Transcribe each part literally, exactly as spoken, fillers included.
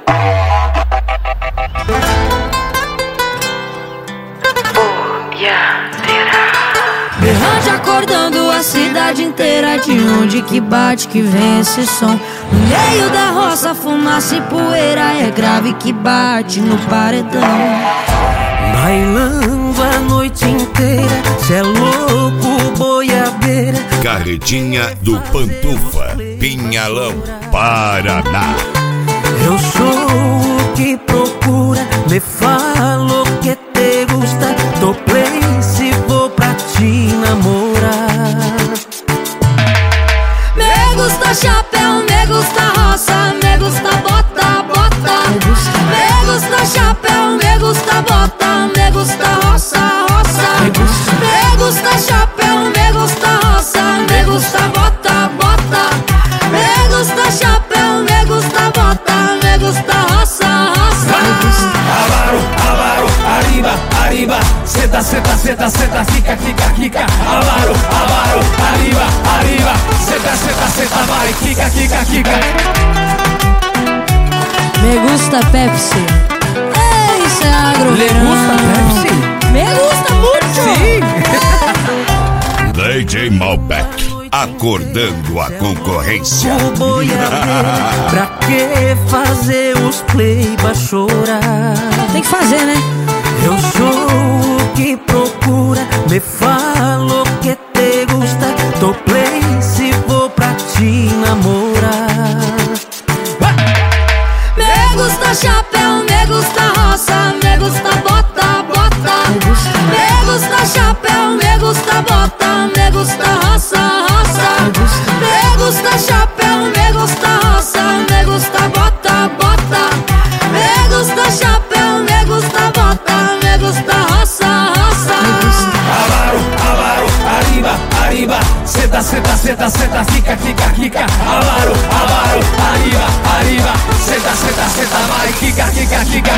Berrante acordando a cidade inteira. De onde que bate que vem esse som? No meio da roça, fumaça e poeira. É grave que bate no paredão. Bailando a noite inteira, cê é louco, boiadeira. Carretinha do Pantufa, Pinhalão, Paraná. Eu sou o que procura, me falo que te gusta. Tô play se vou pra te namorar. Me gusta chapéu, me gusta roça, me gusta bota, bota. Me gusta chapéu, me gusta bota, me gusta roça, roça. Me gusta chapéu, me gusta roça, me gusta bota, bota. Me gusta chapéu, me gusta bota, me gusta roça, roça. Avaro, avaro, arriba, arriba. Seta, seta, seta, seta, fica, fica, fica. Avaro, avaro, arriba, arriba. Seta, seta, seta, vai, fica, fica, fica. Me gusta Pepsi. Ei, isso é agro. Le gusta Pepsi? Me gusta muito. Sim. D J Malbec, acordando a concorrência. O boiadeira, pra que fazer os play pra chorar? Tem que fazer, né? Eu sou o que procura, me falo que te gusta. Tô play se vou pra te namorar. Me gusta chapéu, me gusta roça, me gusta bota, bota. Me gusta chapéu, me gusta bota, me gusta roça, roça. Me gusta chapéu, me gusta roça, me gusta bota, bota. Me gusta chapéu, me gusta bota, me gusta roça, roça. Avaro, avaro, arriba, arriba. Seta, seta, seta, seta, fica, fica, fica. Avaro, avaro, arriba, arriba. Seta, seta, seta, vai, fica, fica, fica.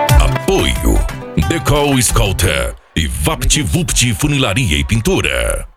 Apoio Decol Scouter e VaptVupt Funilaria e Pintura.